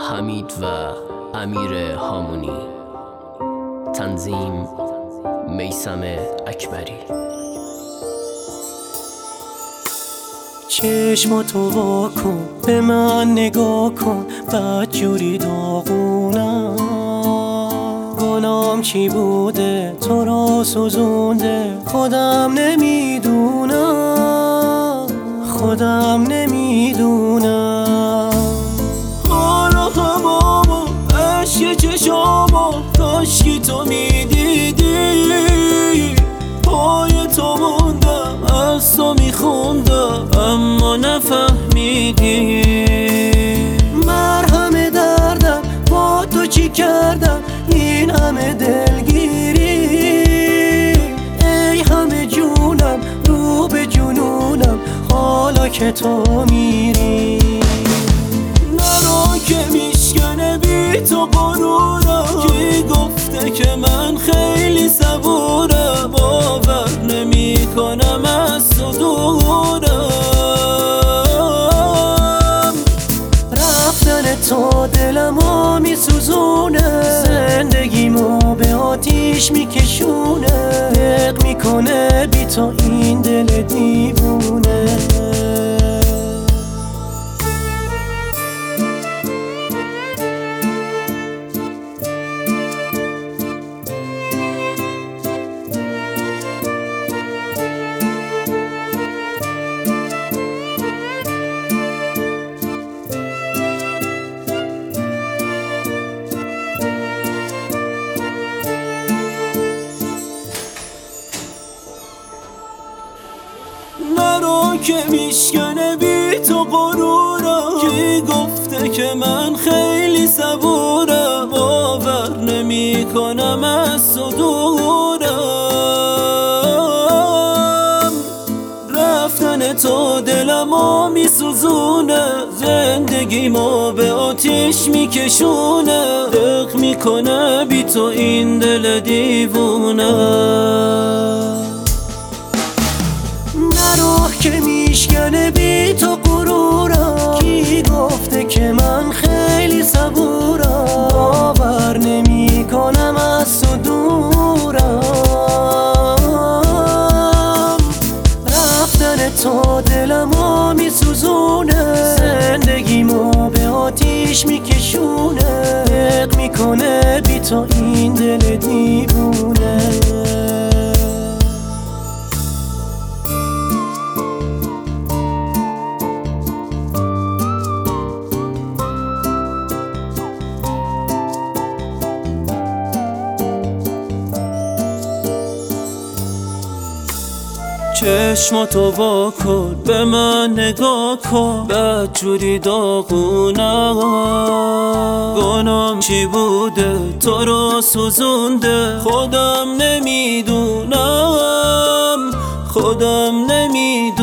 حمید و امیر هامونی، تنظیم میثم اکبری. چشماتو وا کن، به من نگاه کن، بدجوری داغونم. گناهم چی بوده تو را سوزونده، خودم نمیدونم. حالا همامو عشق چشامو کاشکی تو میدیدی، پای تو موندم از تو میخوندم اما نفهمیدی. مرهم دردم با تو چی کردم، این همه دلگیری، ای همه جونم رو به جنونم حالا که تو میری. نرو که میشکنه بی تو غرورم، کی گفته که من خیلی صبورم، باور نمی کنم از تو دورم. رفتن تو دلمو میسوزونه، زندگیمو به آتیش میکشونه، دق میکنه بی تو این دل دیوونه. نرو که میشکنه بی تو غرورم، کی گفته که من خیلی صبورم، باور نمی کنم از تو دورم. رفتن تو دلمو میسوزونه، زندگیمو به آتیش میکشونه، دق میکنه بی تو این دل دیوونه. نرو که میشکنه بی تو غرورم، کی گفته که من خیلی صبورم، باور نمی کنم از تو دورم. رفتن تو دلمو میسوزونه، زندگیمو به آتیش میکشونه، دق میکنه بی تو این دل دیوونه. چشماتو وا کن، به من نگاه کن، بدجوری داغونم. گناهم چی بوده تو رو سوزونده، خودم نمیدونم.